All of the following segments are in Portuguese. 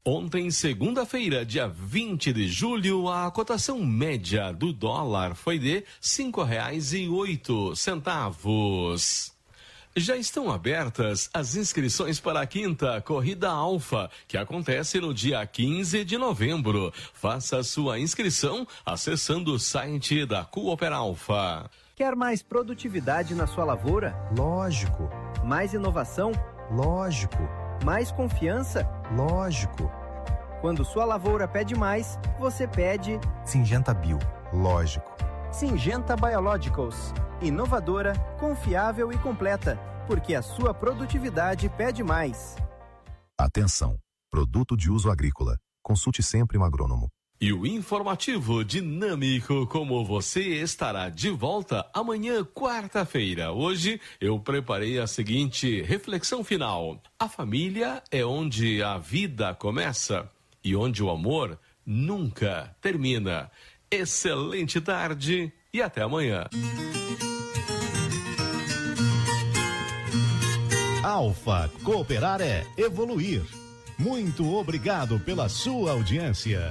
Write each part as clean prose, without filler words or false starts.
Ontem, segunda-feira, dia 20 de julho, a cotação média do dólar foi de R$ 5,08. Já estão abertas as inscrições para a 5ª Corrida Alfa, que acontece no dia 15 de novembro. Faça sua inscrição acessando o site da Cooper Alfa. Quer mais produtividade na sua lavoura? Lógico. Mais inovação? Lógico. Mais confiança? Lógico. Quando sua lavoura pede mais, você pede Syngenta Bio. Lógico. Syngenta Biologicals. Inovadora, confiável e completa. Porque a sua produtividade pede mais. Atenção. Produto de uso agrícola. Consulte sempre um agrônomo. E o informativo dinâmico como você estará de volta amanhã, quarta-feira. Hoje eu preparei a seguinte reflexão final. A família é onde a vida começa e onde o amor nunca termina. Excelente tarde e até amanhã. Alfa, cooperar é evoluir. Muito obrigado pela sua audiência.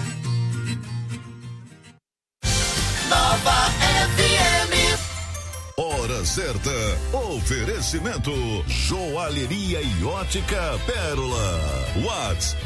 Nova FM. Hora certa. Oferecimento Joalheria e Ótica Pérola. Whats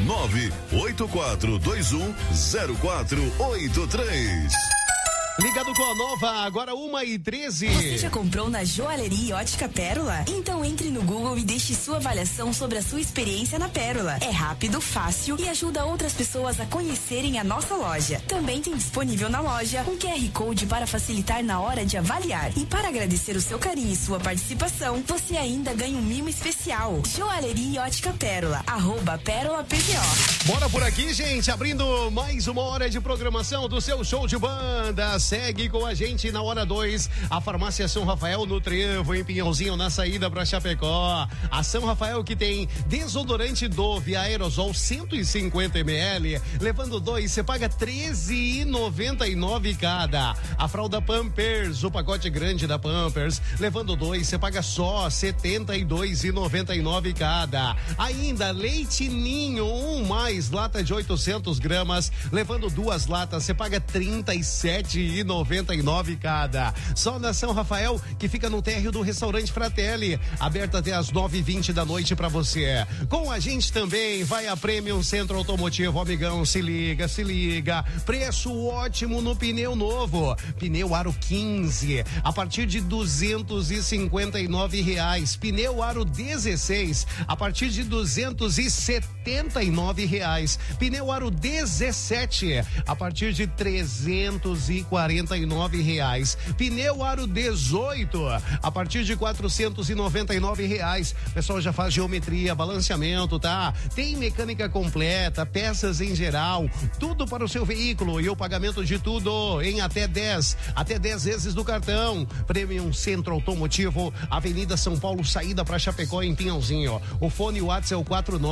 984210483. Ligado com a Nova, agora 1h13. Você já comprou na Joalheria e Ótica Pérola? Então entre no Google e deixe sua avaliação sobre a sua experiência na Pérola. É rápido, fácil e ajuda outras pessoas a conhecerem a nossa loja. Também tem disponível na loja um QR Code para facilitar na hora de avaliar. E para agradecer o seu carinho e sua participação, você ainda ganha um mimo especial. Joalheria e Ótica Pérola, @PérolaPVO. Bora por aqui, gente, abrindo mais uma hora de programação do seu show de bandas. Segue com a gente na hora 2, a Farmácia São Rafael no Trevo, em Pinhãozinho, na saída para Chapecó. A São Rafael que tem desodorante Dove aerosol 150 ml, levando 2, você paga R$13,99 cada. A fralda Pampers, o pacote grande da Pampers, levando 2, você paga só R$72,99 cada. Ainda leite Ninho 1 mais, lata de 800 gramas, levando 2 latas, você paga R$37,99 cada. Só na São Rafael, que fica no térreo do restaurante Fratelli, aberto até às 9h20 da noite pra você. Com a gente também vai a Premium Centro Automotivo, amigão, se liga. Preço ótimo no pneu novo. Pneu Aro 15, a partir de R$259. Pneu Aro 16, a partir de R$279. Pneu Aro 17, a partir de R$349. Pneu Aro 18, a partir de R$499. O pessoal já faz geometria, balanceamento, tá? Tem mecânica completa, peças em geral, tudo para o seu veículo e o pagamento de tudo em até 10 vezes do cartão. Premium Centro Automotivo, Avenida São Paulo, saída para Chapecó, em Pinhãozinho. O fone WhatsApp é o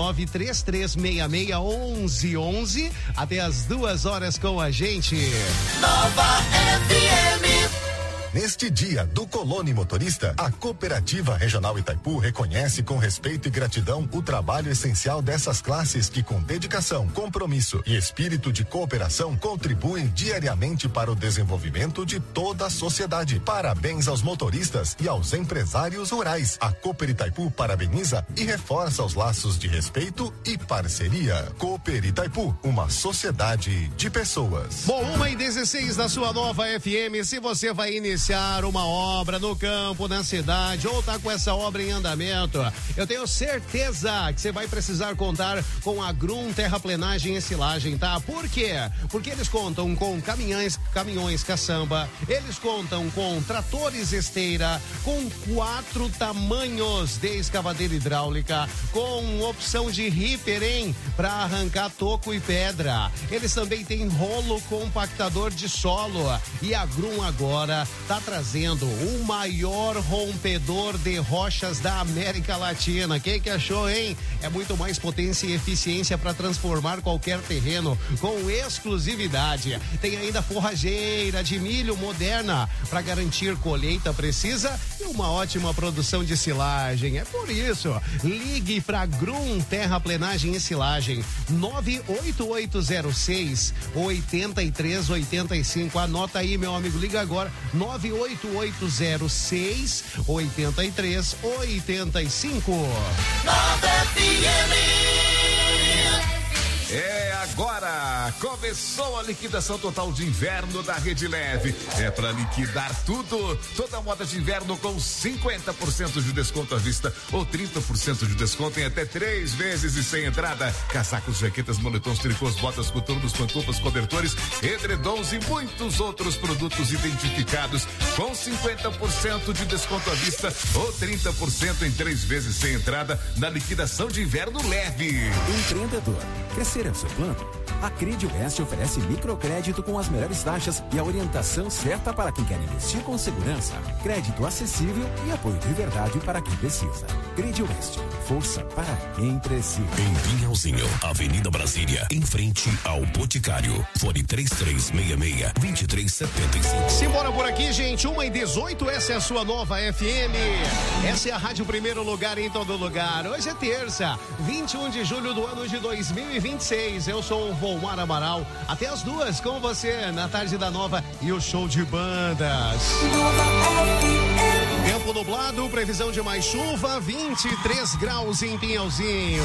4933661111, até as 2 horas com a gente. Nova FM. Neste dia do colono e motorista, a Cooperativa Regional Itaipu reconhece com respeito e gratidão o trabalho essencial dessas classes que, com dedicação, compromisso e espírito de cooperação, contribuem diariamente para o desenvolvimento de toda a sociedade. Parabéns aos motoristas e aos empresários rurais. A Cooper Itaipu parabeniza e reforça os laços de respeito e parceria. Cooper Itaipu, uma sociedade de pessoas. Bom, 1h16 da sua Nova FM. Se você vai iniciar uma obra no campo, na cidade, ou tá com essa obra em andamento, eu tenho certeza que você vai precisar contar com a Grum Terraplenagem e Silagem, tá? Por quê? Porque eles contam com caminhões caçamba, eles contam com tratores esteira, com 4 tamanhos de escavadeira hidráulica, com opção de ripper, hein? Pra arrancar toco e pedra. Eles também têm rolo compactador de solo. E a Grum agora tá está trazendo o maior rompedor de rochas da América Latina. Quem que achou, hein? É muito mais potência e eficiência para transformar qualquer terreno com exclusividade. Tem ainda forrageira de milho moderna para garantir colheita precisa e uma ótima produção de silagem. É por isso, ligue para Grum Terraplenagem e Silagem 98806 8385. Anota aí, meu amigo, liga agora 98806 8385. Nova FM. É agora! Começou a liquidação total de inverno da Rede Leve. É para liquidar tudo. Toda moda de inverno com 50% de desconto à vista ou 30% de desconto em até 3 vezes e sem entrada. Casacos, jaquetas, moletons, tricôs, botas, coturnos, pantufas, cobertores, edredons e muitos outros produtos identificados com 50% de desconto à vista ou 30% em 3 vezes sem entrada na liquidação de inverno Leve. Empreendedor, crescer é o seu plano? A Crede Oeste oferece microcrédito com as melhores taxas e a orientação certa para quem quer investir com segurança. Crédito acessível e apoio de verdade para quem precisa. Crede Oeste, força para quem precisa. Em Pinhalzinho, Avenida Brasília, em frente ao Boticário. Fone 3366-2375. Simbora por aqui, gente. 1h18, essa é a sua nova FM. Essa é a Rádio Primeiro Lugar em todo lugar. Hoje é terça, 21 de julho do ano de 2026. Eu sou o Volmar Amaral. Até as 2 com você na tarde da Nova e o show de bandas. Tempo nublado, previsão de mais chuva, 23 graus em Pinhalzinho.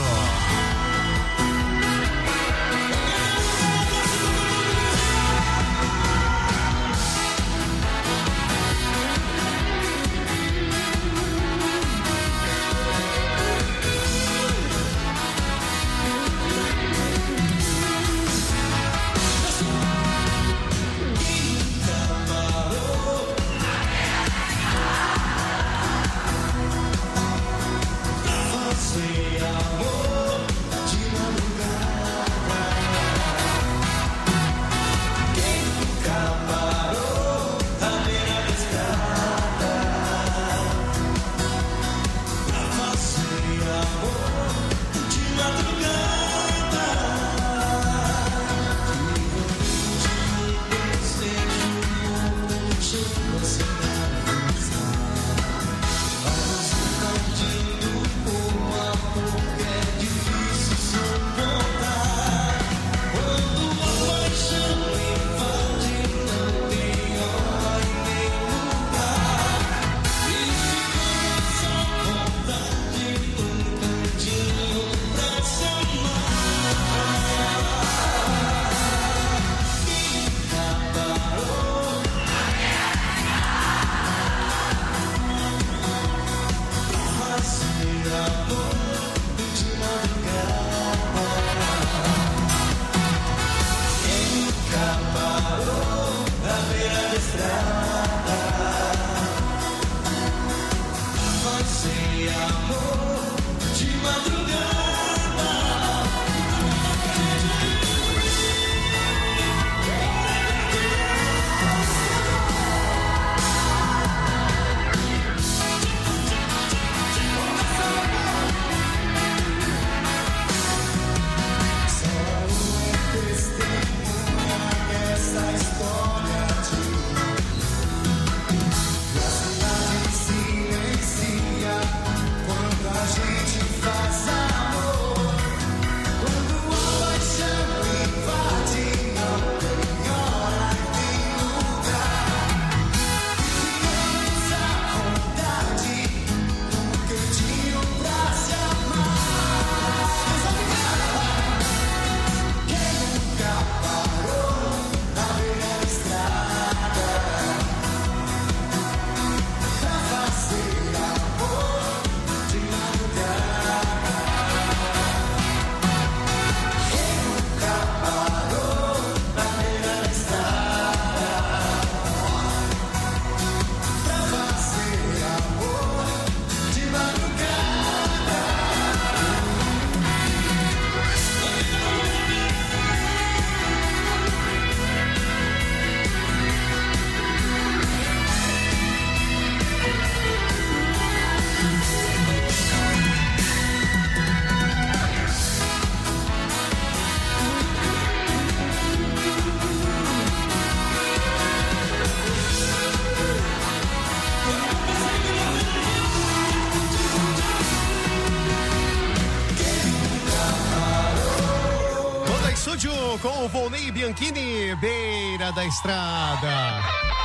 Estúdio com o Volney Bianchini, Beira da Estrada.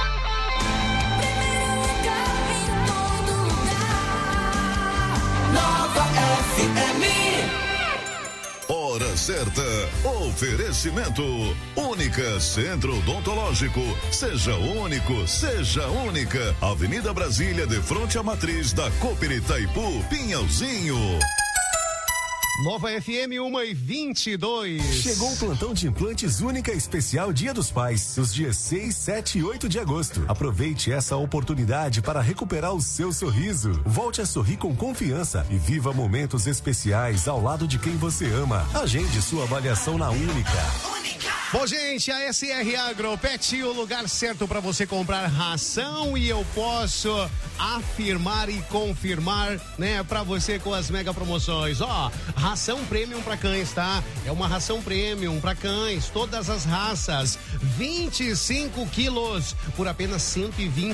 Nova FM. Hora certa. Oferecimento. Única Centro Odontológico. Seja único, seja única. Avenida Brasília, de frente à matriz da Cooper Itaipu, Pinhalzinho. Nova FM 1:22. Chegou o plantão de implantes Única Especial Dia dos Pais, nos dias 6, 7 e 8 de agosto. Aproveite essa oportunidade para recuperar o seu sorriso. Volte a sorrir com confiança e viva momentos especiais ao lado de quem você ama. Agende sua avaliação na Única. Bom, gente, a SR Agro Pet, o lugar certo para você comprar ração, e eu posso afirmar e confirmar, né, para você com as mega promoções. Ó, ração premium para cães, tá? É uma ração premium para cães, todas as raças, 25 quilos por apenas R$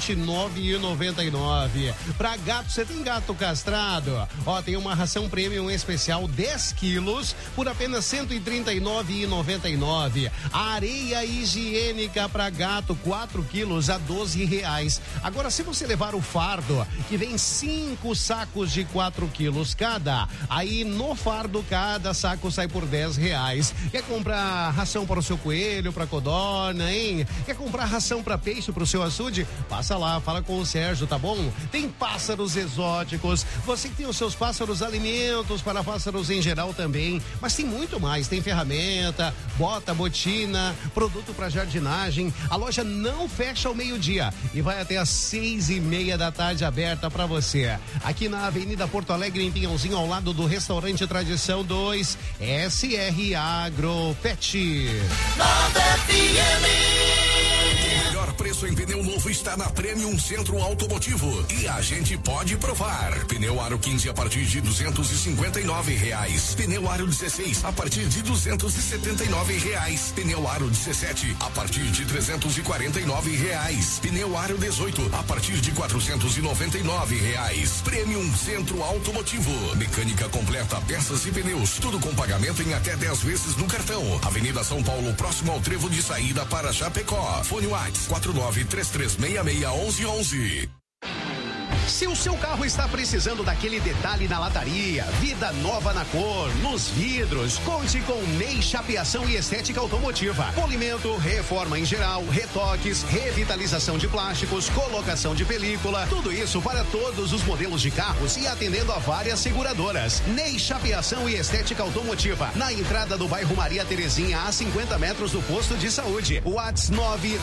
129,99. Para gato, você tem gato castrado? Ó, tem uma ração premium especial 10 quilos por apenas R$ 139,99. Areia higiênica para gato 4 quilos a R$12. Agora, se você levar o fardo, que vem 5 sacos de 4 quilos cada, aí no fardo cada saco sai por R$10. Quer comprar ração para o seu coelho, para codorna, hein? Quer comprar ração para peixe, para o seu açude? Passa lá, fala com o Sérgio, tá bom? Tem pássaros exóticos, você que tem os seus pássaros, alimentos para pássaros em geral também, mas tem muito mais, tem ferramenta, bota, botina, produto para jardinagem. A loja não fecha ao meio-dia e vai até às 6:30 da tarde, aberta para você. Aqui na Avenida Porto Alegre, em Pinhalzinho, ao lado do restaurante Tradição 2, SR Agro Pet. Nova FM. O melhor preço em pneu novo está na Premium Centro Automotivo e a gente pode provar. Pneu Aro 15 a partir de R$259. Pneu Aro 16 a partir de R$279. Pneu Aro 17 a partir de R$349. Pneu Aro 18 a partir de R$499. Premium Centro Automotivo. Mecânica completa, peças e pneus. Tudo com pagamento em até 10 vezes no cartão. Avenida São Paulo, próximo ao trevo de saída para Chapecó. Fone WhatsApp 4933661111. Se o seu carro está precisando daquele detalhe na lataria, vida nova na cor, nos vidros, conte com Ney Chapeação e Estética Automotiva. Polimento, reforma em geral, retoques, revitalização de plásticos, colocação de película, tudo isso para todos os modelos de carros e atendendo a várias seguradoras. Ney Chapeação e Estética Automotiva, na entrada do bairro Maria Terezinha, a 50 metros do posto de saúde. WhatsApp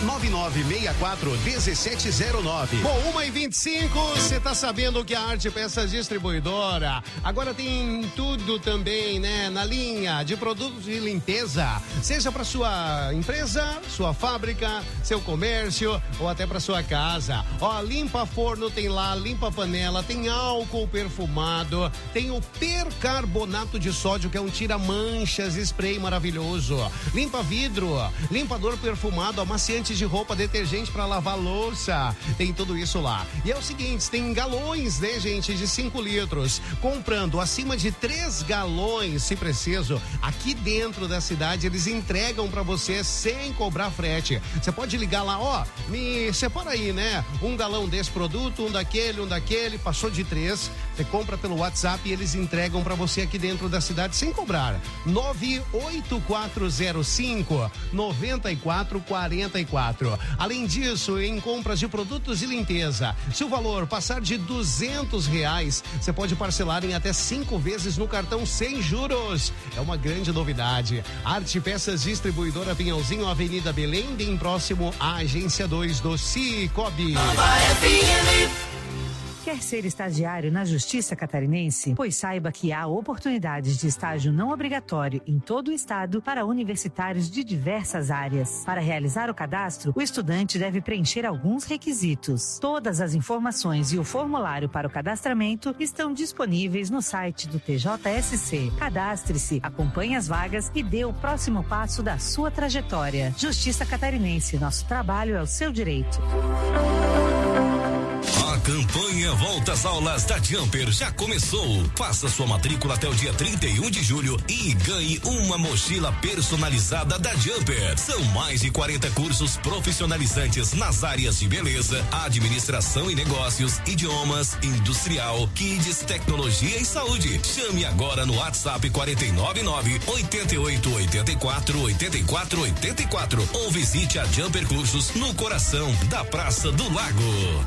999641709. Bom, 1:25. Você tá sabendo que a Arte Peças Distribuidora agora tem tudo também, né? Na linha de produtos de limpeza, seja para sua empresa, sua fábrica, seu comércio ou até para sua casa. Ó, limpa forno tem lá, limpa panela, tem álcool perfumado, tem o percarbonato de sódio, que é um tira-manchas, spray maravilhoso. Limpa vidro, limpador perfumado, amaciante de roupa, detergente para lavar louça. Tem tudo isso lá. E é o seguinte, tem galões, né, gente, de 5 litros. Comprando acima de 3 galões, se preciso, aqui dentro da cidade, eles entregam para você sem cobrar frete. Você pode ligar lá, ó, me separa aí, né? 1 galão desse produto, um daquele, passou de 3. Você compra pelo WhatsApp e eles entregam para você aqui dentro da cidade sem cobrar. 98405-9444. Além disso, em compras de produtos de limpeza, se o valor passar de R$200, você pode parcelar em até 5 vezes no cartão sem juros. É uma grande novidade. Arte Peças Distribuidora Pinhalzinho, Avenida Belém, bem próximo à Agência 2 do Cicobi. Quer ser estagiário na Justiça Catarinense? Pois saiba que há oportunidades de estágio não obrigatório em todo o estado para universitários de diversas áreas. Para realizar o cadastro, o estudante deve preencher alguns requisitos. Todas as informações e o formulário para o cadastramento estão disponíveis no site do TJSC. Cadastre-se, acompanhe as vagas e dê o próximo passo da sua trajetória. Justiça Catarinense, nosso trabalho é o seu direito. A Campanha Volta às Aulas da Jumper já começou. Faça sua matrícula até o dia 31 de julho e ganhe uma mochila personalizada da Jumper. São mais de 40 cursos profissionalizantes nas áreas de beleza, administração e negócios, idiomas, industrial, kids, tecnologia e saúde. Chame agora no WhatsApp 499-8884-8484 ou visite a Jumper Cursos no coração da Praça do Lago.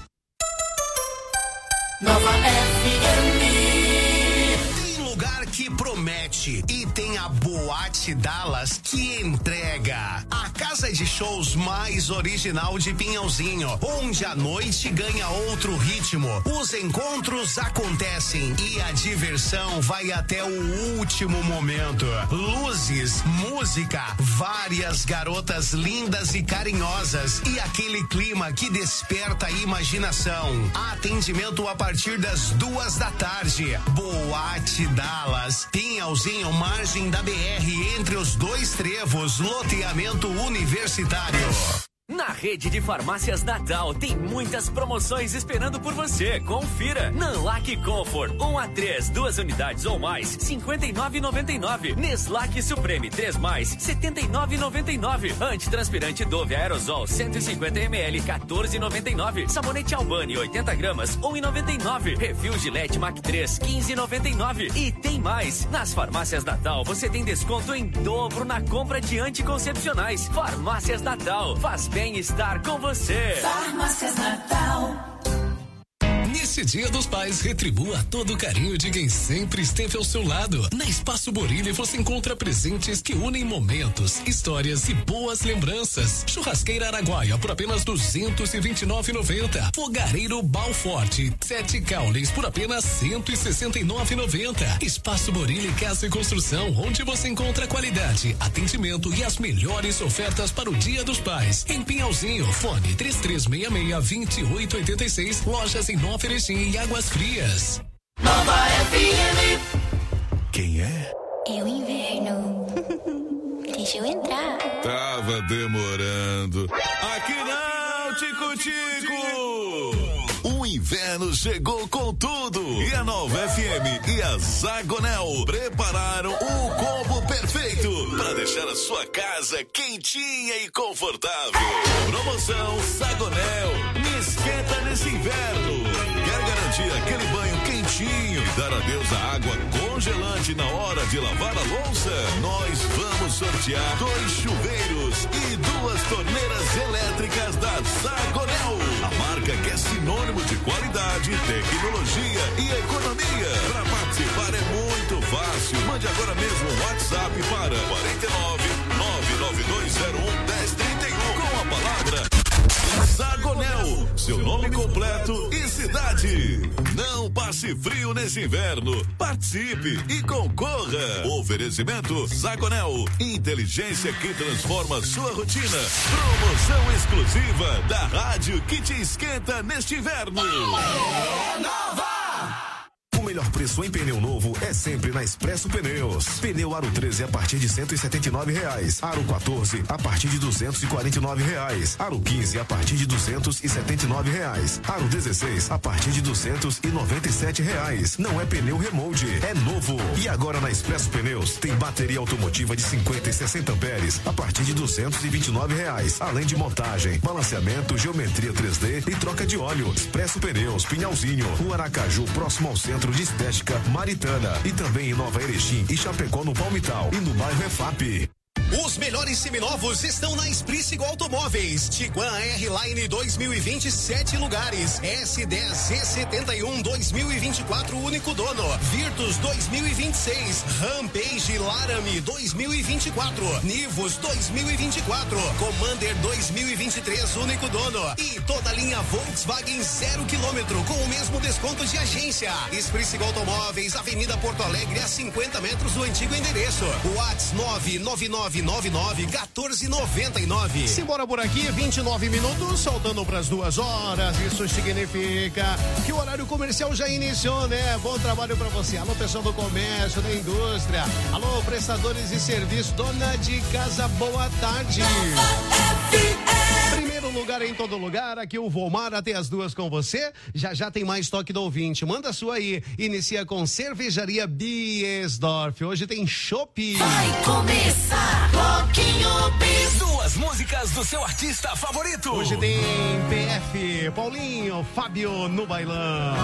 Nova FM. Tem lugar que promete e tem a Boate Dallas que entrega. A casa de shows mais original de Pinhalzinho, onde a noite ganha outro ritmo. Os encontros acontecem e a diversão vai até o último momento. Luzes, música, várias garotas lindas e carinhosas e aquele clima que desperta a imaginação. Atendimento a partir das 2 da tarde. Boate Dallas, Pinhalzinho, margem da BR, entre os dois trevos, loteamento universitário. Na rede de farmácias Natal tem muitas promoções esperando por você. Confira. Nanlac Comfort 1A3, 2 unidades ou mais, R$ 59,99. Neslac Supreme 3+, R$ 79,99. Antitranspirante Dove Aerosol 150 ml, R$ 14,99. Sabonete Albani 80 gramas, R$ 1,99. Refil Gillette Mac 3, R$ 15,99. E tem mais. Nas farmácias Natal você tem desconto em dobro na compra de anticoncepcionais. Farmácias Natal. Faz bem estar com você. Farmácias Natal. Nesse Dia dos Pais, retribua todo o carinho de quem sempre esteve ao seu lado. Na Espaço Borilli você encontra presentes que unem momentos, histórias e boas lembranças. Churrasqueira Araguaia por apenas R$ 229,90. Fogareiro Balforte 7 caules por apenas R$ 169,90. Espaço Borilli Casa e Construção, onde você encontra qualidade, atendimento e as melhores ofertas para o Dia dos Pais. Em Pinhalzinho, fone 3366-2886. Lojas em Nova Erechim e Águas Frias. Nova FM. Quem é? É o inverno. Deixa eu entrar. Tava demorando. Aqui não, Tico-Tico! O inverno chegou com tudo. E a Nova FM e a Zagonel prepararam o combo perfeito para deixar a sua casa quentinha e confortável. Promoção Zagonel. Me esquenta nesse inverno. Quer garantir aquele banho quentinho e dar adeus à água congelante na hora de lavar a louça? Nós vamos sortear 2 chuveiros e 2 torneiras elétricas da Zagonel. A marca que é sinônimo de qualidade, tecnologia e economia. Para participar é muito fácil. Mande agora mesmo um WhatsApp para 49-99201-1031 com a palavra Zagonel, seu nome completo e cidade. Não passe frio nesse inverno. Participe e concorra. Oferecimento Zagonel, inteligência que transforma sua rotina. Promoção exclusiva da rádio que te esquenta neste inverno. Nova! O melhor preço em pneu novo é sempre na Expresso Pneus. Pneu Aro 13 a partir de R$ 179,00. Aro 14 a partir de R$ 249,00. Aro 15 a partir de R$ 279,00. Aro 16 a partir de R$ 297,00. Não é pneu remold, é novo. E agora na Expresso Pneus tem bateria automotiva de 50 e 60 amperes a partir de R$ 229,00. Além de montagem, balanceamento, geometria 3D e troca de óleo. Expresso Pneus, Pinhalzinho, o Aracaju, próximo ao Centro de Estética Maritana, e também em Nova Erechim e Chapecó no Palmital e no bairro EFAP. Os melhores seminovos estão na Espricigo Automóveis. Tiguan R-Line 2020, 7 lugares. S10 C71 2024, único dono. Virtus 2026. Rampage Laramie 2024. Nivus 2024. Commander 2023, único dono. E toda a linha Volkswagen 0 km com o mesmo desconto de agência. Espricigo Automóveis, Avenida Porto Alegre, a 50 metros do antigo endereço. WhatsApp 99999-1499. Simbora por aqui, 29 minutos, soltando para as 2 horas. Isso significa que o horário comercial já iniciou, né? Bom trabalho para você. Alô, pessoal do comércio, da indústria. Alô, prestadores de serviço, dona de casa, boa tarde. Primeiro lugar, em todo lugar. Aqui o Volmar até as 2 com você. Já tem mais toque do ouvinte. Manda a sua aí. Inicia com Cervejaria Biesdorf. Hoje tem chopp. Vai começar Bloquinho Bis. 2 músicas do seu artista favorito. Hoje tem PF, Paulinho, Fábio no bailão.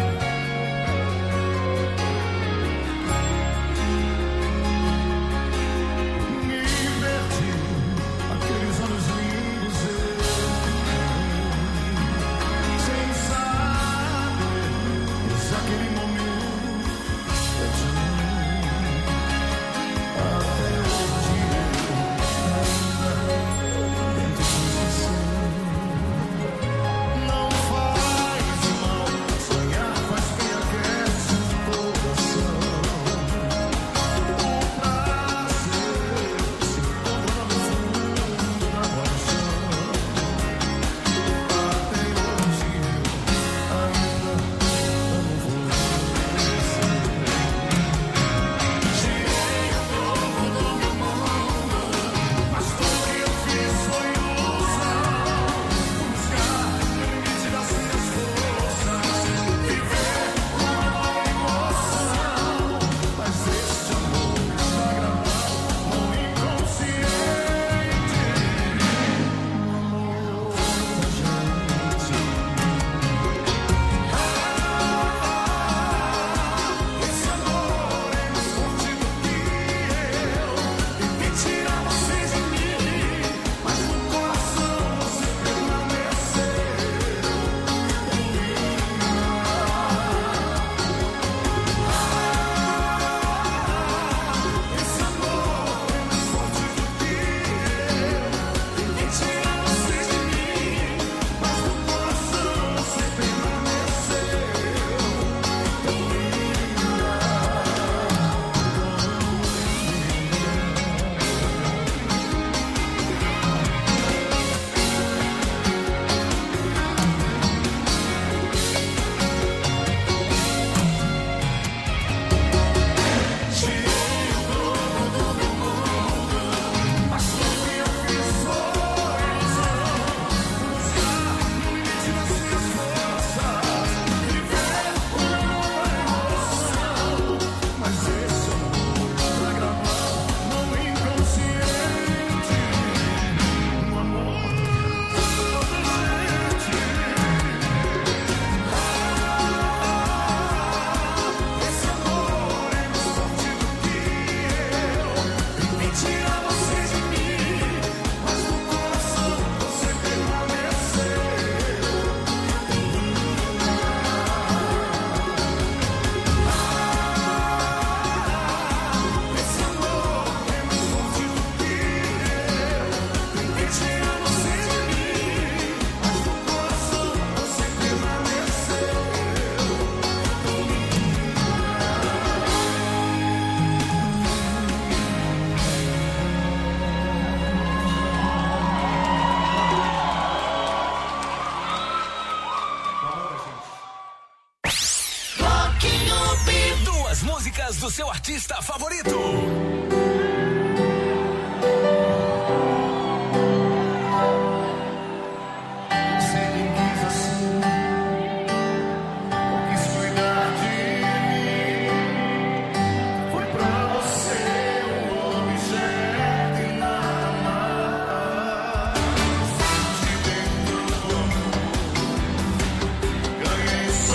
Do seu artista favorito.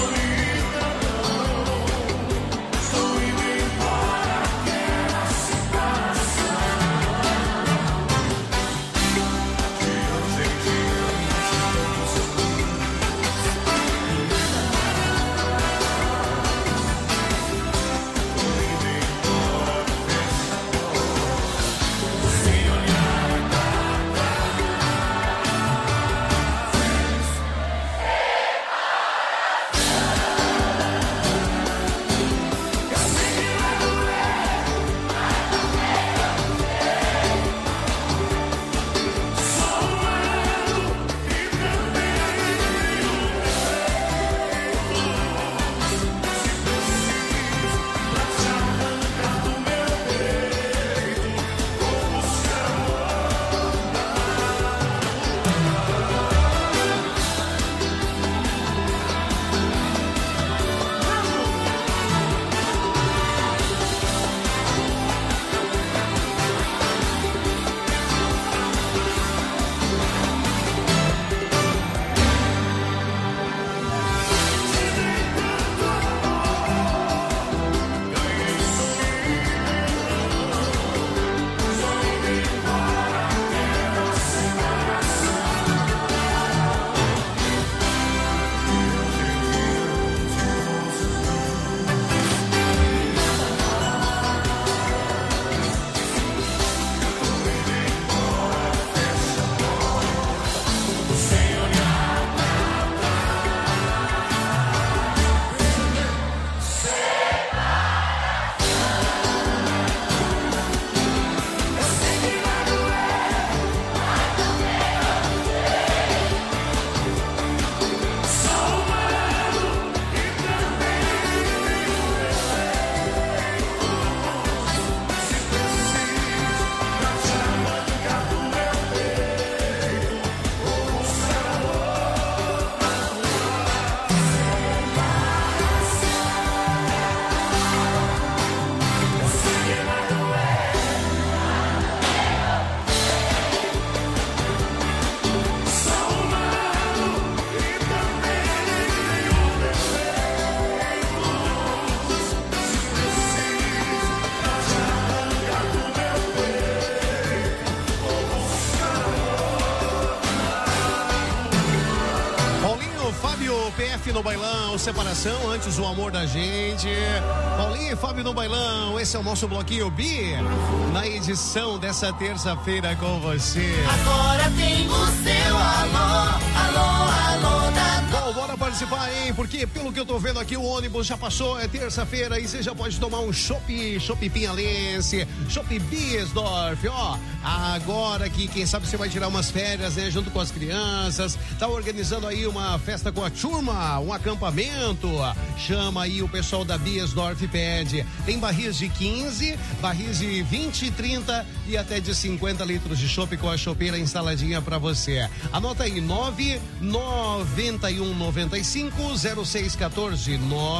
Estou indo embora, quero assim. F no bailão, separação, antes o amor da gente. Paulinho e Fábio no bailão, esse é o nosso bloquinho Bi, na edição dessa terça-feira com você. Agora tem o seu alô, alô, alô da Bom, bora participar, hein? Porque pelo que eu tô vendo aqui, o ônibus já passou, é terça-feira e você já pode tomar um chopp pinhalense, chopp Biesdorf, ó. Agora que, quem sabe, você vai tirar umas férias, né? Junto com as crianças, tá organizando aí uma festa com a turma, um acampamento. Chama aí o pessoal da Biesdorf, pede. Tem barris de 15, barris de 20, 30 e até de 50 litros de chopp com a chopeira instaladinha pra você. Anota aí, 991950614,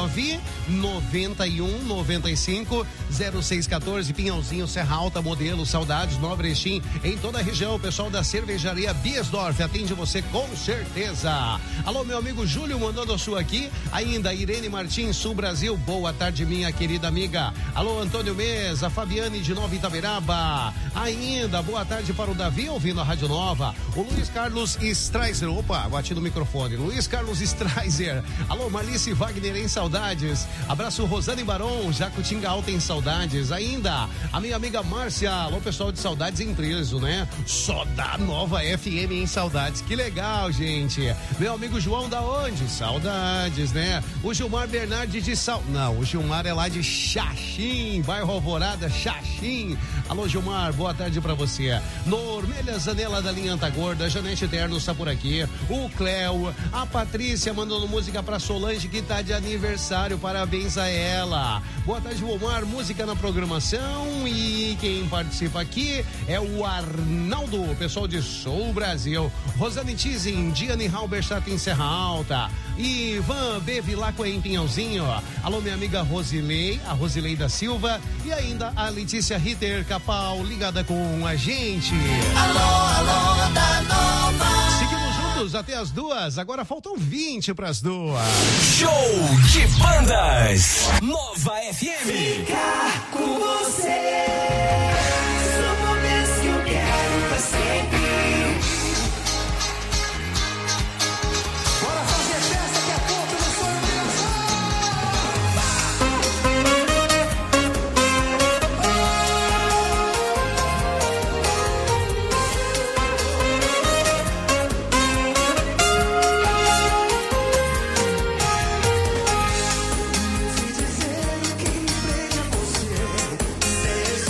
991950614, Pinhãozinho, Serra Alta, Modelo, Saudades, Nova Erechim, em toda a região. O pessoal da cervejaria Biesdorf atende você com certeza. Alô, meu amigo Júlio mandando a sua aqui. Ainda Irene Martins, Sul Brasil, boa tarde, minha querida amiga. Alô, Antônio Mesa, Fabiane de Nova Itaberaba. Ainda boa tarde para o Davi ouvindo a Rádio Nova. O Luiz Carlos Streiser, opa, bati no microfone. Luiz Carlos Streiser. Alô, Marlice Wagner em saudades. Abraço Rosane Baron, Jacutinga Alta em saudades. Ainda a minha amiga Márcia. Alô, pessoal de saudades em Preso, né? Só da Nova FM em saudades. Que legal, gente. Meu amigo João da onde? Saudades, né? O Gilmar Bernardi de Não, o Gilmar é lá de Xaxim, bairro Alvorada, Xaxim. Alô, Gilmar, boa tarde pra você. Normélia Zanella da linha Antagorda, Janete Terno está por aqui. O Cléo, a Patrícia mandando música pra Solange, que tá de aniversário, parabéns a ela. Boa tarde, Omar, música na programação. E quem participa aqui é o Arnaldo, pessoal de Sul Brasil. Rosane Tizin, Diane Halberstadt em Serra Alta. Ivan Bevilacqua em Pinhãozinho. Alô, minha amiga Rosilei, a Rosilei da Silva. E ainda a Letícia Ritter Capal, ligada com a gente. Alô, alô da Nova. Seguimos juntos até as 2. Agora faltam 20 pras 2. Show de bandas Nova FM. Ficar com você. São momentos que eu quero pra sempre. Bora fazer festa que é pouco no sonho Se dizer que prende você, seja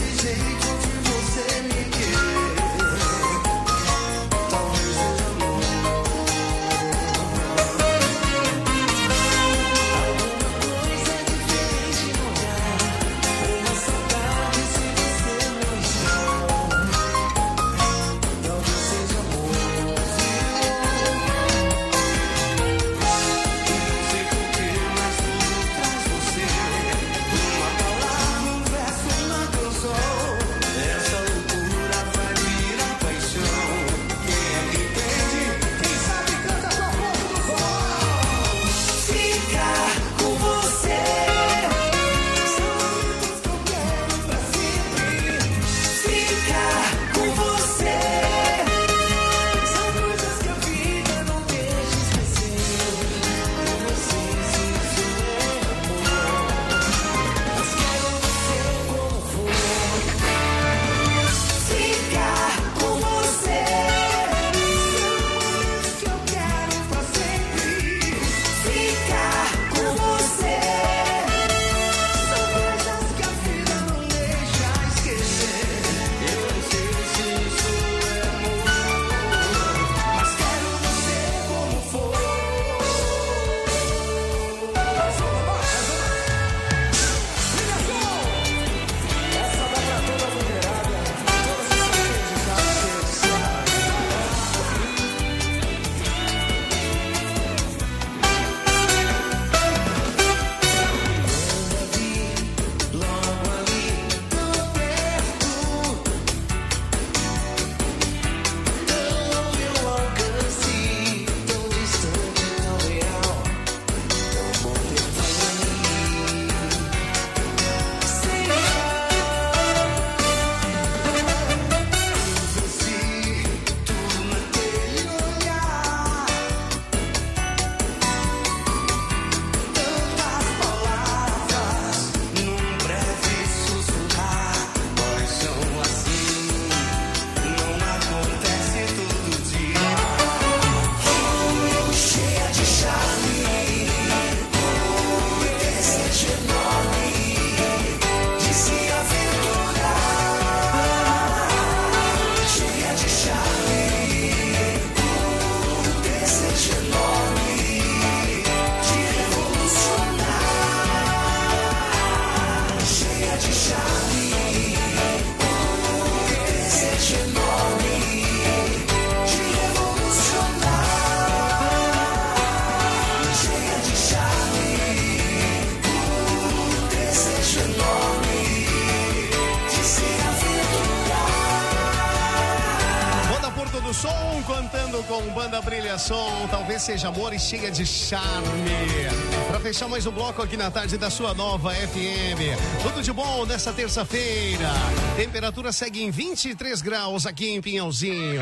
contando com Banda Brilha Som, talvez seja amor e cheia de charme. Para fechar mais um bloco aqui na tarde da sua Nova FM. Tudo de bom nessa terça-feira. Temperatura segue em 23 graus aqui em Pinhalzinho.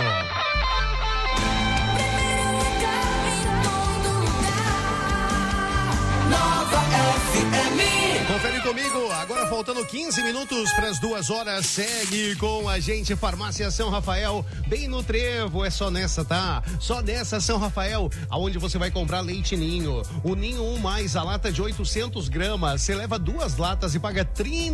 Nova FM. Confere comigo, agora faltando 15 minutos para as 2 horas, segue com a gente Farmácia São Rafael, bem no Trevo, é só nessa, tá? Só nessa São Rafael, aonde você vai comprar leite Ninho. O Ninho 1+, a lata de 800 gramas, você leva 2 latas e paga R$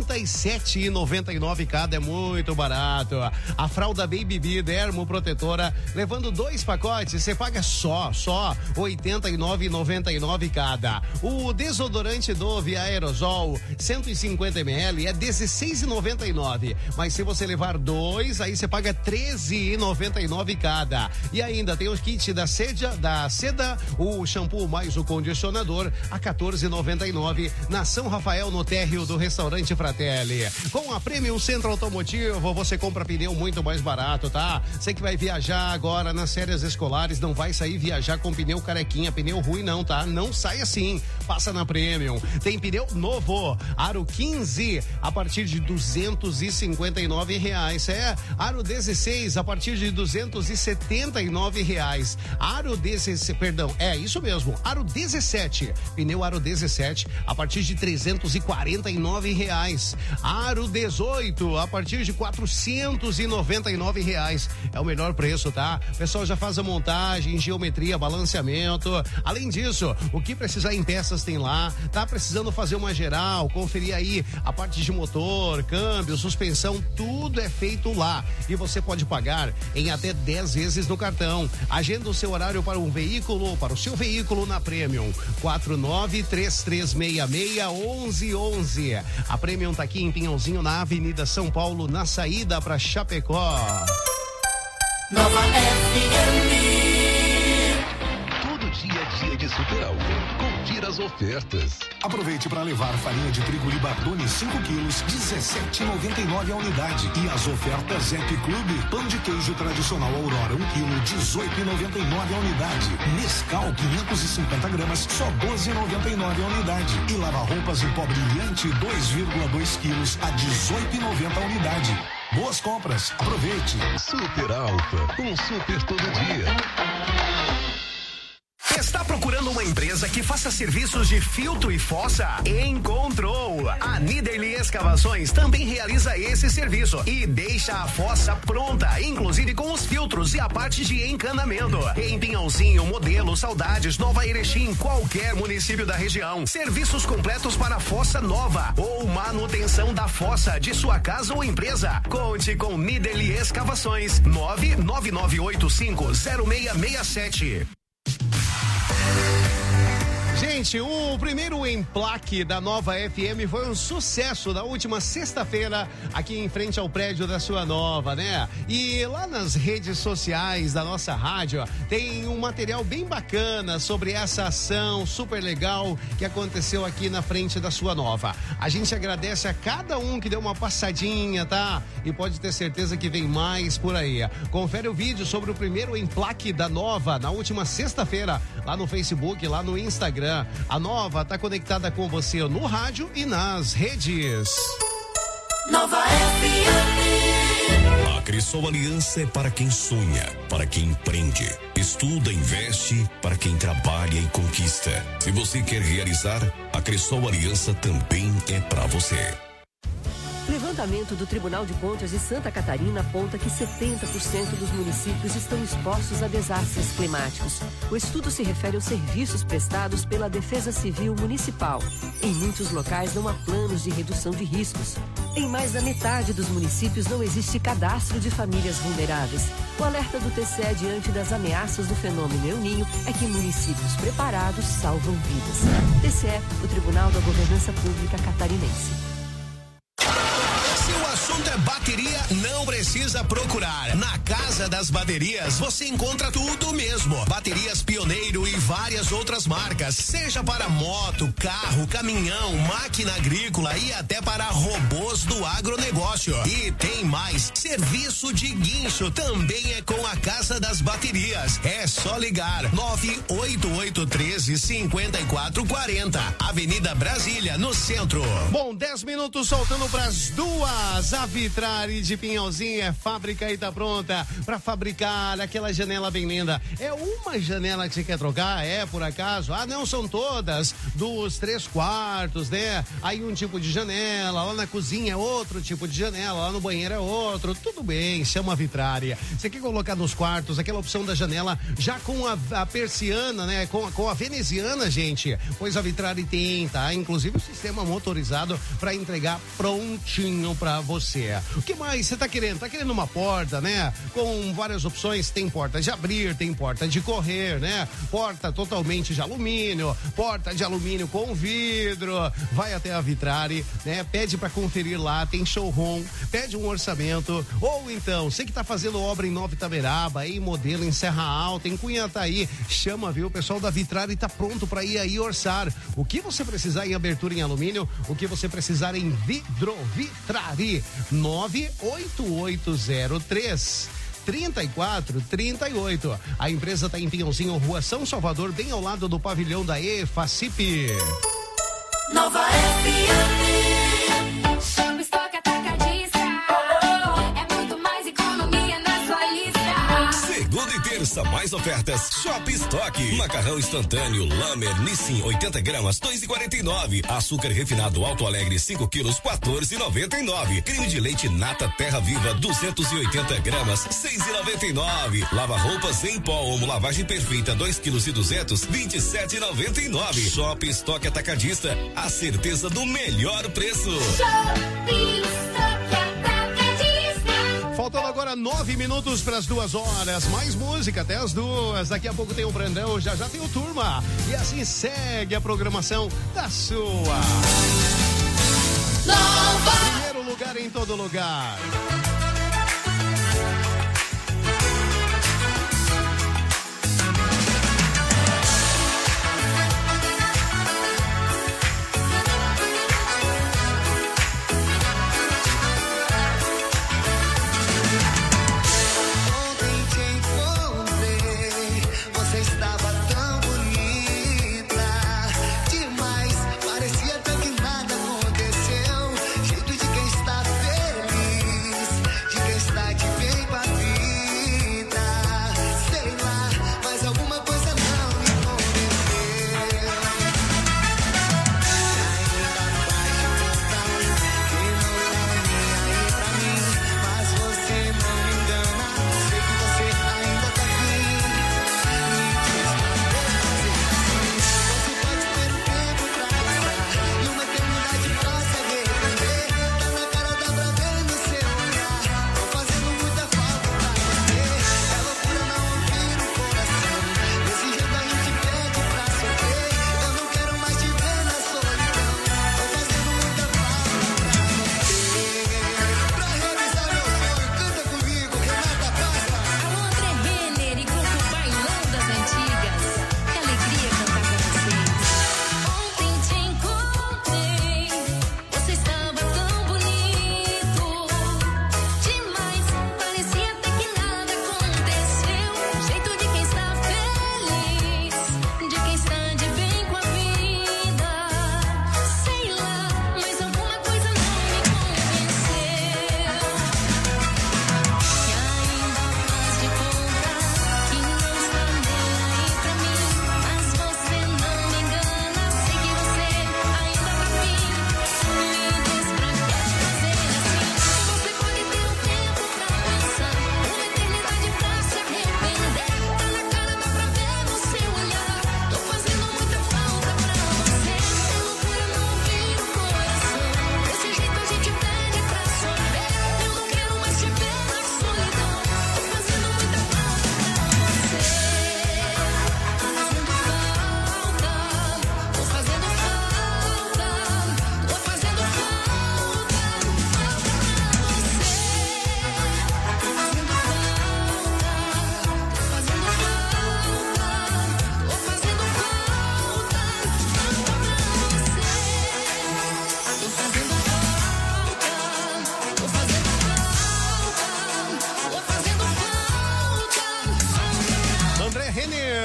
37,99 cada, é muito barato. A fralda Baby Bee Dermoprotetora, levando 2 pacotes, você paga só R$ 89,99 cada. O desodorante Dove Aerosol 150 ml é R$ 16,99. Mas se você levar 2, aí você paga R$ 13,99 cada. E ainda tem o kit da Seda, o shampoo mais o condicionador a R$ 14,99 na São Rafael, no térreo do restaurante Fratelli. Com a Premium Centro Automotivo, você compra pneu muito mais barato, tá? Você que vai viajar agora nas férias escolares, não vai sair viajar com pneu carequinha, pneu ruim não, tá? Não sai assim. Passa na Premium. Tem pneu novo, Aro 15 a partir de R$ 259. Aro 16 a partir de R$ 279. Aro 16, perdão, é isso mesmo. Aro 17, pneu Aro 17 a partir de R$ 349. Aro 18 a partir de R$ 499. É o melhor preço, tá? O pessoal já faz a montagem, geometria, balanceamento. Além disso, o que precisar em peças tem lá. Tá precisando fazer uma geral, conferir aí a parte de motor, câmbio, suspensão, tudo é feito lá. E você pode pagar em até 10 vezes no cartão. Agenda o seu horário para um veículo, para o seu veículo na Premium. 4933661111. A Premium tá aqui em Pinhalzinho, na Avenida São Paulo, na saída para Chapecó. Nova FM. Dia de Super Alto. Confira as ofertas. Aproveite para levar farinha de trigo Libardone 5 quilos, R$17,99 a unidade. E as ofertas Happy Club, pão de queijo tradicional Aurora 1 quilo, R$18,99 a unidade. Nescau 550 gramas, só R$12,99 a unidade. E lava-roupas em pó brilhante 2,2 quilos a R$18,90 a unidade. Boas compras, aproveite. Super Alto, um super todo dia. Está procurando uma empresa que faça serviços de filtro e fossa? Encontrou! A Niederli Escavações também realiza esse serviço e deixa a fossa pronta, inclusive com os filtros e a parte de encanamento. Em Pinhalzinho, Modelo, Saudades, Nova Erechim, qualquer município da região. Serviços completos para fossa nova ou manutenção da fossa de sua casa ou empresa. Conte com Niederli Escavações. 999850667. Gente, o primeiro emplaque da Nova FM foi um sucesso na última sexta-feira aqui em frente ao prédio da sua Nova, né? E lá nas redes sociais da nossa rádio tem um material bem bacana sobre essa ação super legal que aconteceu aqui na frente da sua Nova. A gente agradece a cada um que deu uma passadinha, tá? E pode ter certeza que vem mais por aí. Confere o vídeo sobre o primeiro emplaque da Nova na última sexta-feira lá no Facebook, lá no Instagram. A Nova está conectada com você no rádio e nas redes. Nova FM. A Cressol Aliança é para quem sonha, para quem empreende, estuda, investe, para quem trabalha e conquista. Se você quer realizar, a Cressol Aliança também é para você. Levantamento do Tribunal de Contas de Santa Catarina aponta que 70% dos municípios estão expostos a desastres climáticos. O estudo se refere aos serviços prestados pela Defesa Civil Municipal. Em muitos locais não há planos de redução de riscos. Em mais da metade dos municípios não existe cadastro de famílias vulneráveis. O alerta do TCE diante das ameaças do fenômeno El Niño é que municípios preparados salvam vidas. TCE, o Tribunal da Governança Pública Catarinense. O assunto é Bateria não precisa procurar. Na Casa das Baterias você encontra tudo mesmo. Baterias Pioneiro e várias outras marcas, seja para moto, carro, caminhão, máquina agrícola e até para robôs do agronegócio. E tem mais, serviço de guincho também é com a Casa das Baterias. É só ligar 98813-5440, Avenida Brasília, no centro. Bom, 10 minutos soltando pras 2. A Vitrari de Pinhalzinho é fábrica e tá pronta pra fabricar aquela janela bem linda. É uma janela que você quer trocar? É, por acaso? Ah, não, são todas dos 3 quartos, né? Aí um tipo de janela, lá na cozinha é outro tipo de janela, lá no banheiro é outro. Tudo bem, chama a Vitrari. Você quer colocar nos quartos aquela opção da janela já com a persiana, né? Com a veneziana, gente? Pois a Vitrari tem, tá? Inclusive o sistema motorizado para entregar prontinho para você. O que mais você tá querendo? Tá querendo uma porta, né? Com várias opções, tem porta de abrir, tem porta de correr, né? Porta totalmente de alumínio, porta de alumínio com vidro. Vai até a Vitrari, né? Pede para conferir lá, tem showroom, pede um orçamento, ou então, você que tá fazendo obra em Nova Itaberaba, em Modelo, em Serra Alta, em Cunhataí, chama, viu? O pessoal da Vitrari tá pronto para ir aí orçar. O que você precisar em abertura em alumínio, o que você precisar em vidro, Vitrari, 98803-3438. A empresa está em Pinhalzinho, Rua São Salvador, bem ao lado do pavilhão da EFACIP. Nova FM. Shop Stock Atacadista. É muito mais economia na sua lista. Segunda e terça, mais ofertas. Shop Stock. Macarrão instantâneo Lamer Nissin 80 gramas, 2,49. Açúcar refinado Alto Alegre 5 quilos, 14,99. Creme de leite Nata Terra Viva 280 gramas, 6,99. Lava roupas em pó Omo lavagem perfeita 2 quilos e 200, 27,99. Shop Stock Atacadista, a certeza do melhor preço. Faltando agora 9 minutos para as 2 horas. Mais música até as 2. Daqui a pouco tem o Brandão, já tem o Turma. E assim segue a programação da sua. Primeiro lugar em todo lugar. Parecia até que nada aconteceu. Jeito de quem está feliz.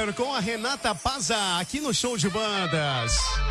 River com a Renata Paza aqui no Show de Bandas.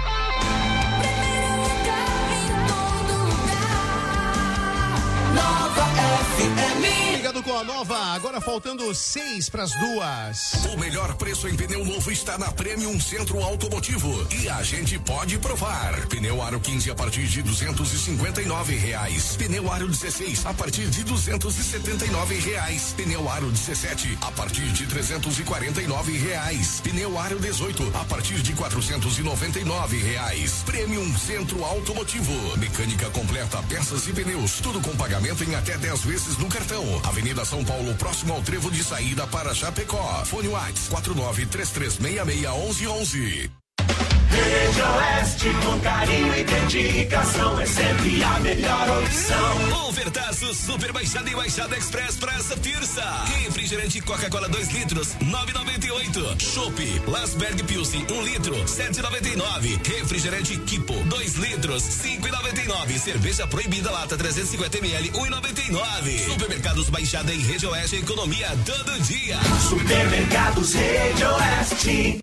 Nova FM. Ligado com a Nova, agora faltando 6 para as 2. O melhor preço em pneu novo está na Premium Centro Automotivo e a gente pode provar. Pneu Aro 15 a partir de R$259. Pneu Aro 16 a partir de R$279. Pneu Aro 17 a partir de R$349. Pneu Aro 18 a partir de R$499. Premium Centro Automotivo. Mecânica completa, peças e pneus. Tudo com pagamento em até 10 vezes no cartão. Avenida São Paulo, próximo ao trevo de saída para Chapecó. Fone WhatsApp 4933661111. Rede Oeste, com carinho e dedicação, é sempre a melhor opção. Ofertaço Super Baixada e Baixada Express para essa terça. Refrigerante Coca-Cola 2 litros, 9,98. Chopp Lasberg Pilsen 1 litro, 7,99. Refrigerante Kipo 2 litros, 5,99. Cerveja Proibida Lata 350 ml, 1,99. Supermercados Baixada e Rede Oeste, economia todo dia. Supermercados Rede Oeste.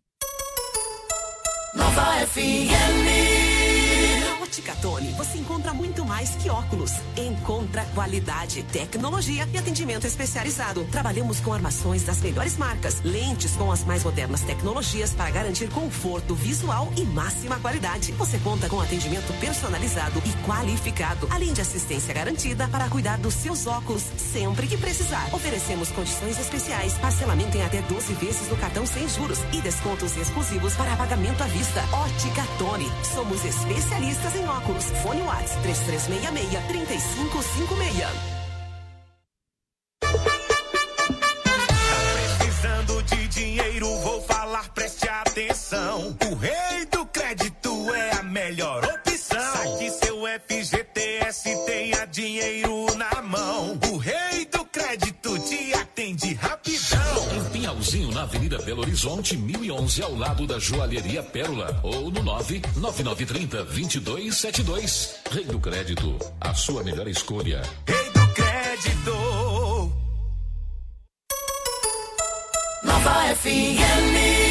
Nova FM. Na Ótica Tony, você encontra muito mais que óculos. Encontra qualidade, tecnologia e atendimento especializado. Trabalhamos com armações das melhores marcas, lentes com as mais modernas tecnologias para garantir conforto visual e máxima qualidade. Você conta com atendimento personalizado e qualificado, além de assistência garantida para cuidar dos seus óculos sempre que precisar. Oferecemos condições especiais, parcelamento em até 12 vezes no cartão sem juros e descontos exclusivos para pagamento à vista. Ótica Tony, somos especialistas em óculos. Fone WhatsApp 3366-3556. Precisando de dinheiro, vou falar, preste atenção. O Rei do Crédito é a melhor opção. Saque seu FGTS, tenha dinheiro na mão. O Rei do Crédito te atende rapidão. Em Pinhalzinho, na Avenida Belo Horizonte, 1011, ao lado da Joalheria Pérola. Ou no 99930-2272. Rei do Crédito, a sua melhor escolha. Rei do Crédito. Nova FM.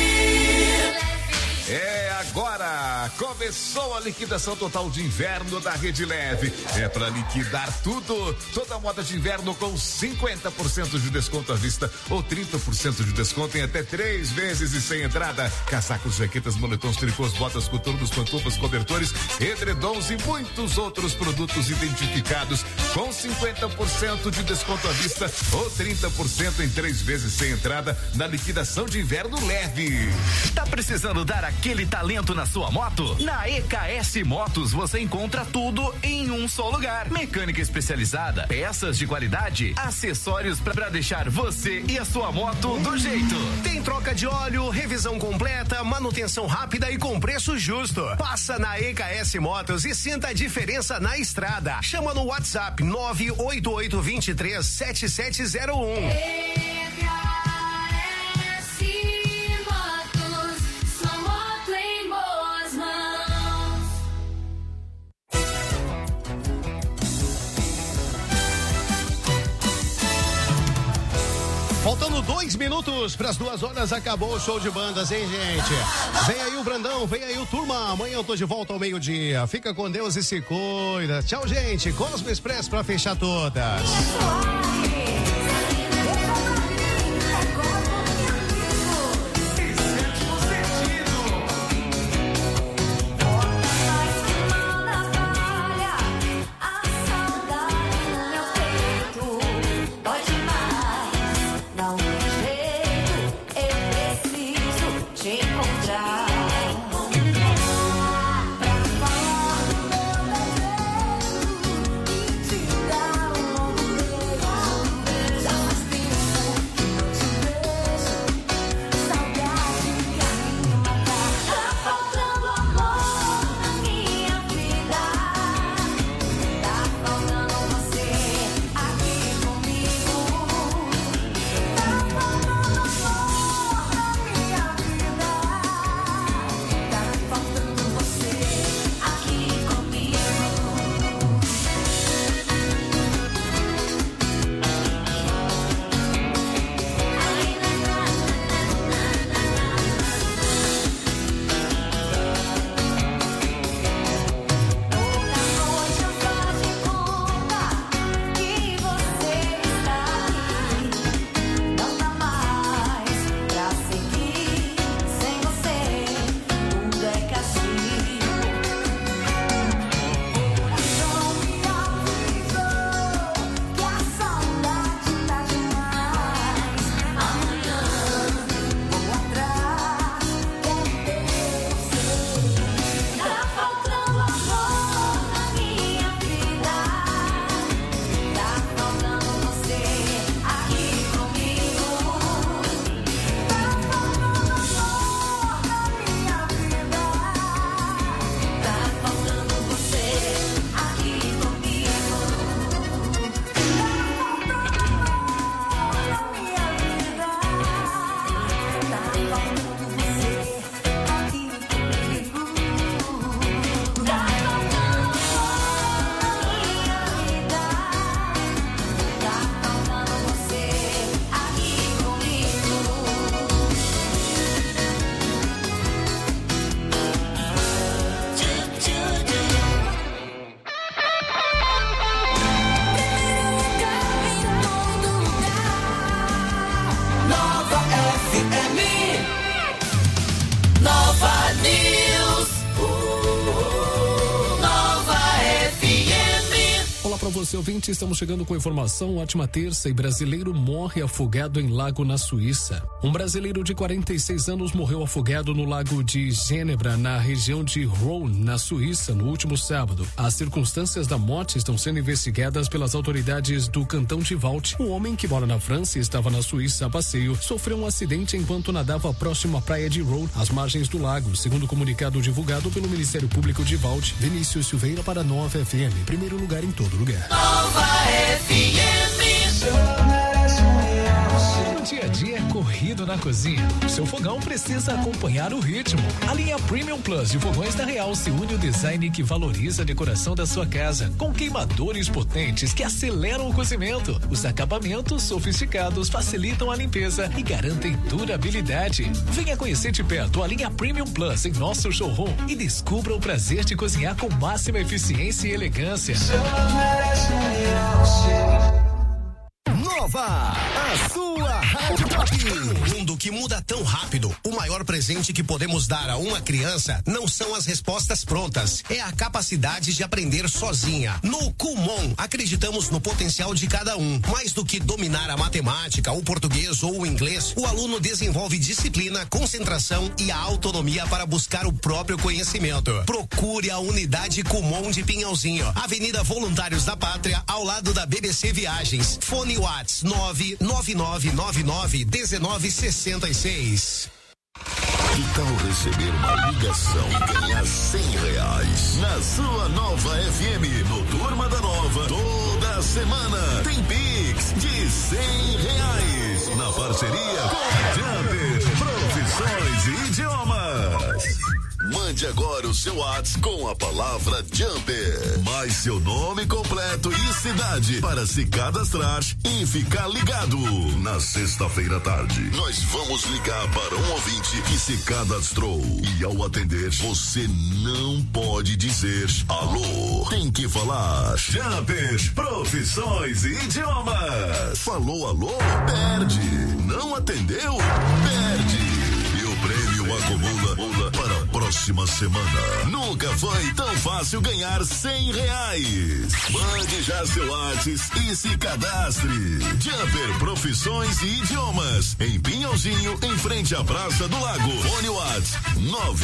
É agora, começou a liquidação total de inverno da Rede Leve. É para liquidar tudo, toda a moda de inverno com 50% de desconto à vista ou 30% de desconto em até 3 vezes e sem entrada. Casacos, jaquetas, moletons, tricôs, botas, coturnos, pantufas, cobertores, edredons e muitos outros produtos identificados com 50% de desconto à vista ou 30% em 3 vezes sem entrada na liquidação de inverno Leve. Tá precisando dar aquele talento na sua moto? Na EKS Motos você encontra tudo em um só lugar. Mecânica especializada, peças de qualidade, acessórios para deixar você e a sua moto do jeito. Tem troca de óleo, revisão completa, manutenção rápida e com preço justo. Passa na EKS Motos e sinta a diferença na estrada. Chama no WhatsApp 988237701. Faltando 2 minutos para as 2 horas, acabou o show de bandas, hein, gente? Vem aí o Brandão, vem aí o Turma. Amanhã eu tô de volta ao meio-dia. Fica com Deus e se cuida. Tchau, gente. Cosmo Express para fechar todas. você ouvinte, estamos chegando com informação. Ótima terça e brasileiro morre afogado em lago na Suíça. Um brasileiro de 46 anos morreu afogado no lago de Genebra, na região de Rhône, na Suíça, no último sábado. As circunstâncias da morte estão sendo investigadas pelas autoridades do cantão de Vaud. O homem, que mora na França e estava na Suíça a passeio, sofreu um acidente enquanto nadava próximo à praia de Rhône, às margens do lago, segundo o comunicado divulgado pelo Ministério Público de Vaud. Vinícius Silveira para Nova FM, primeiro lugar em todo lugar. Nova FM. O dia a dia é corrido na cozinha. O seu fogão precisa acompanhar o ritmo. A linha Premium Plus de fogões da Real se une ao design que valoriza a decoração da sua casa, com queimadores potentes que aceleram o cozimento. Os acabamentos sofisticados facilitam a limpeza e garantem durabilidade. Venha conhecer de perto a linha Premium Plus em nosso showroom e descubra o prazer de cozinhar com máxima eficiência e elegância. Nova, a sua Rádio Top. Um mundo que muda tão rápido, o maior presente que podemos dar a uma criança não são as respostas prontas, é a capacidade de aprender sozinha. No Kumon, acreditamos no potencial de cada um. Mais do que dominar a matemática, o português ou o inglês, o aluno desenvolve disciplina, concentração e a autonomia para buscar o próprio conhecimento. Procure a unidade Kumon de Pinhalzinho, Avenida Voluntários da Pátria, ao lado da BBC Viagens. Fone WhatsApp 999991966. Que tal receber uma ligação e ganhar R$100 na sua Nova FM? No Turma da Nova, toda semana tem Pix de R$100 na parceria com Jumper, Profissões e Idiomas. Mande agora o seu WhatsApp com a palavra Jumper, mais seu nome completo e cidade para se cadastrar e ficar ligado. Na sexta-feira à tarde, nós vamos ligar para um ouvinte que se cadastrou e ao atender, você não pode dizer alô. Tem que falar Jumper, Profissões e Idiomas. Falou alô? Perde. Não atendeu? Perde. O prêmio acumula para a próxima semana. Nunca foi tão fácil ganhar R$100. Mande já seu WhatsApp e se cadastre. Jumper, Profissões e Idiomas. Em Pinhalzinho, em frente à Praça do Lago. Fone WhatsApp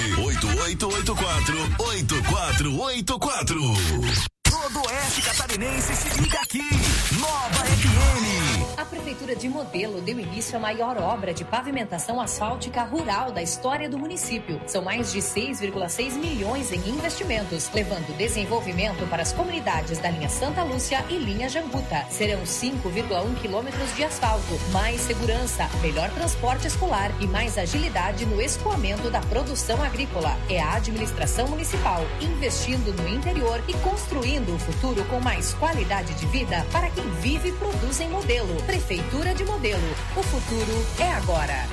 988848484. Todo oeste catarinense se liga aqui. Nova FM. A Prefeitura de Modelo deu início à maior obra de pavimentação asfáltica rural da história do município. São mais de 6,6 milhões em investimentos, levando desenvolvimento para as comunidades da linha Santa Lúcia e linha Jambuta. Serão 5,1 quilômetros de asfalto, mais segurança, melhor transporte escolar e mais agilidade no escoamento da produção agrícola. É a administração municipal investindo no interior e construindo o futuro com mais qualidade de vida para quem vive e produz em Modelo. Prefeitura de Modelo. O futuro é agora.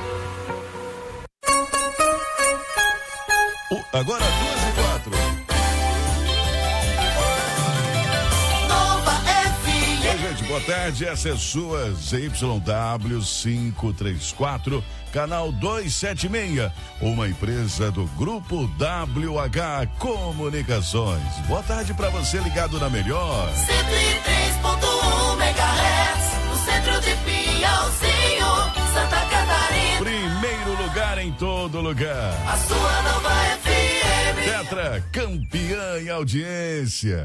Agora 2:04. Nova FM. Oi, gente, boa tarde. Essa é sua ZYW534, canal 276, uma empresa do Grupo WH Comunicações. Boa tarde pra você ligado na melhor. 103.1 MHz, no centro de Pinhalzinho, Santa Catarina. Primeiro lugar em todo lugar. A sua Nova FM. Tetra, campeã em audiência.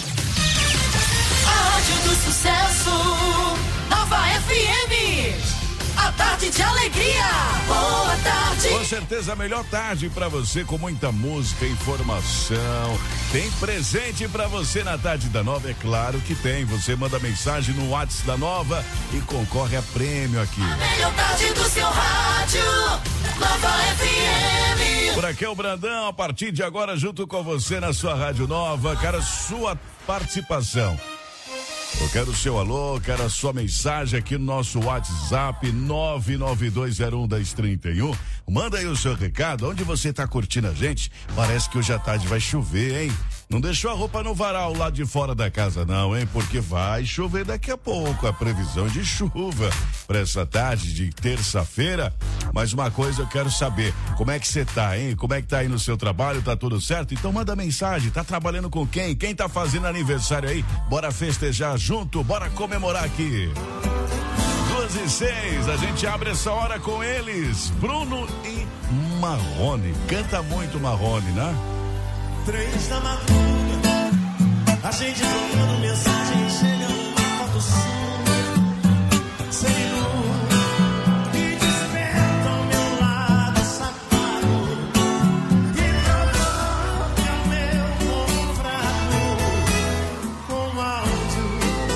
A Rádio do Sucesso, Nova FM. A tarde de alegria. Boa tarde. Com certeza a melhor tarde pra você, com muita música, informação. Tem presente pra você na tarde da Nova, é claro que tem. Você manda mensagem no WhatsApp da Nova e concorre a prêmio aqui. A melhor tarde do seu rádio, Nova FM. Por aqui é o Brandão, a partir de agora junto com você na sua Rádio Nova. Quero a sua participação. Eu quero o seu alô, quero a sua mensagem aqui no nosso WhatsApp 992011031. Manda aí o seu recado, onde você tá curtindo a gente. Parece que hoje à tarde vai chover, hein? Não deixou a roupa no varal lá de fora da casa não, hein? Porque vai chover daqui a pouco. A previsão de chuva para essa tarde de terça-feira Mas uma coisa eu quero saber, como é que você tá, hein? Como é que tá aí no seu trabalho? Tá tudo certo? Então manda mensagem, tá trabalhando com quem? Quem tá fazendo aniversário aí? Bora festejar junto, bora comemorar aqui. 2:06, a gente abre essa hora com eles, Bruno e Marrone. Canta muito Marrone, né? 3 da madrugada, a gente trocando mensagem, chega uma foto sua, sem luz, e desperta ao meu lado safado, e provoca o meu novo fraco, com áudio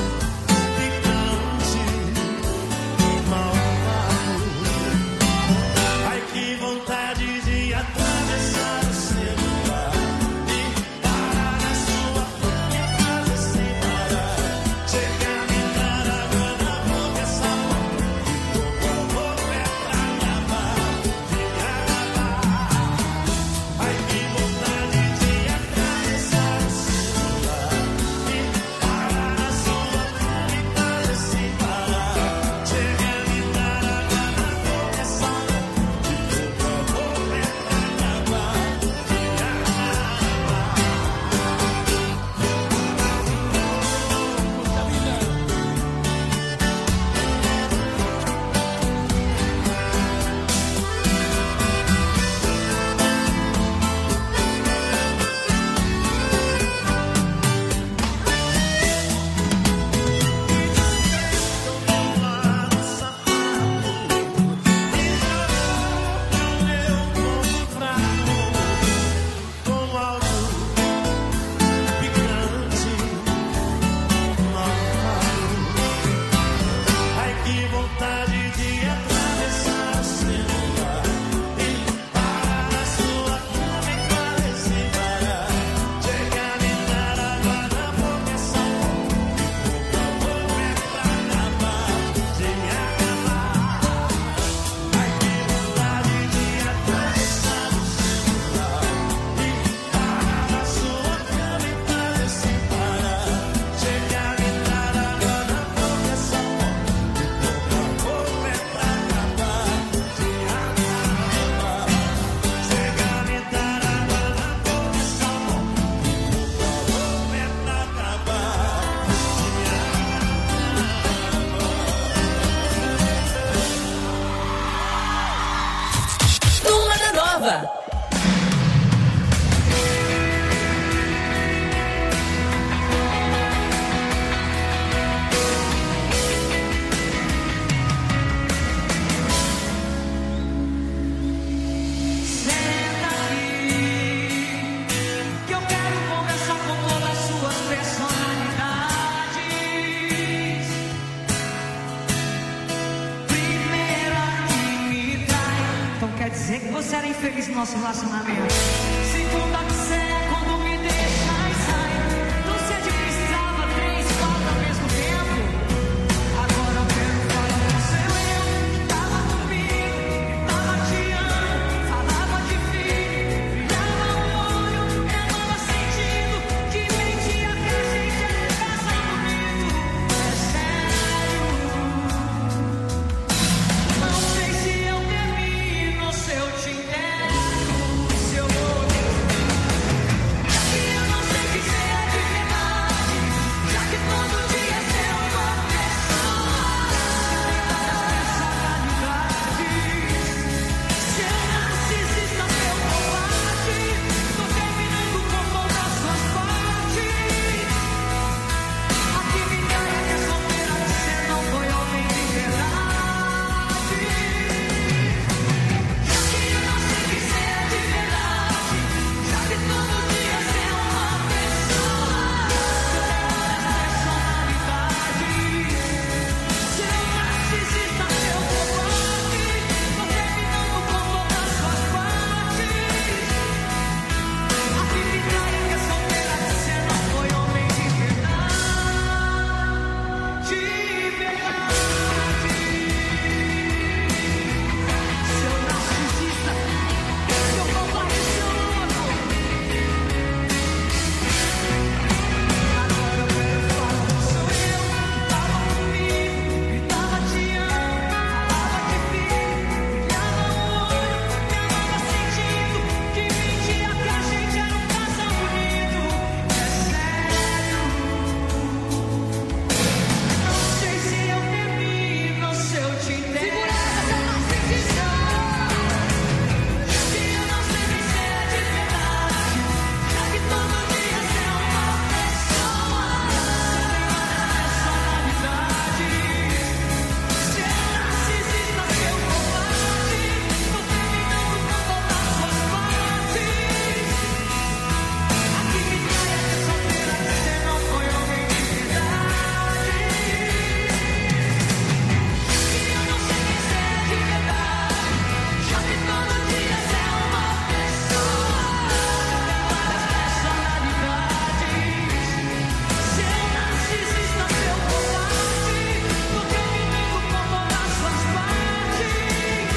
picante, malvado. Ai, que vontade de atravessar o celular e parar na sua frente e fazer sem parar. Chegar, me dar água na boca, essa boca que boca a boca é pra acabar, de acabar. Ai, que vontade de atravessar o celular e parar na sua frente e fazer sem parar. Chegar, me dar água na boca, essa boca que boca a boca é pra acabar, de com áudio picante, malvado. Ai, que vontade de atravessar o celular e parar na sua cama e fazer sem parar. Chegar, me dar água na boca, essa boca que boca a boca é pra acabar, sem acabar. Ai, que vontade de atravessar o celular e parar na sua cama e fazer sem parar. Chegar, me dar água na boca, essa boca que boca a boca é pra acabar, de acabar. Chegar, me dar água na boca, essa boca que boca a boca é pra acabar. Turma da Nova. Senta aqui, que eu quero conversar com todas as suas personalidades. Primeira que me trai, então quer dizer que você era infeliz no nosso relacionamento. Segunda